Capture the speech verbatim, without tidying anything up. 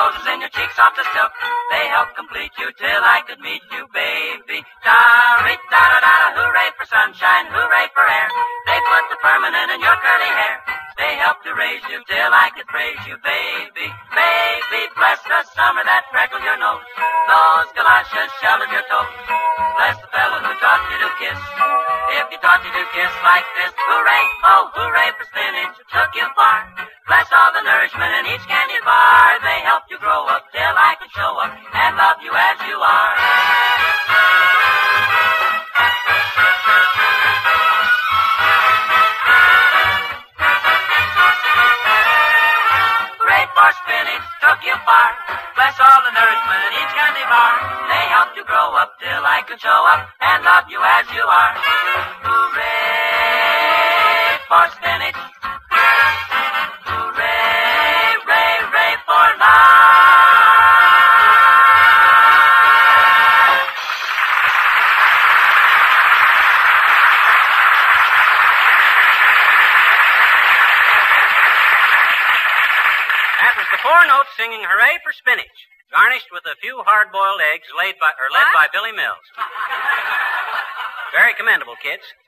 roses in your cheeks off the silk. They help complete you till I could meet you, baby. Da-re-da-da-da, hooray for sunshine, hooray for air. They put the permanent in your curly hair. They help to raise you till I could praise you, baby. Baby, bless the summer that freckled your nose. Those galoshes sheltered your toes. Bless the fellow who taught you to kiss. If he taught you to kiss like this, hooray, oh, hooray for spinach, it took you far. Bless all the nourishment in each candy bar. They help you grow up till I can show up and love you as you are. Hooray for spinach, took you far. Bless all the nourishment in each candy bar. They help you grow up till I can show up and love you as you are. Hooray for spinach. Hooray, ray, ray for life. That was the Four Notes singing Hooray for Spinach, garnished with a few hard-boiled eggs laid by, or led What? by Billy Mills. Very commendable, kids.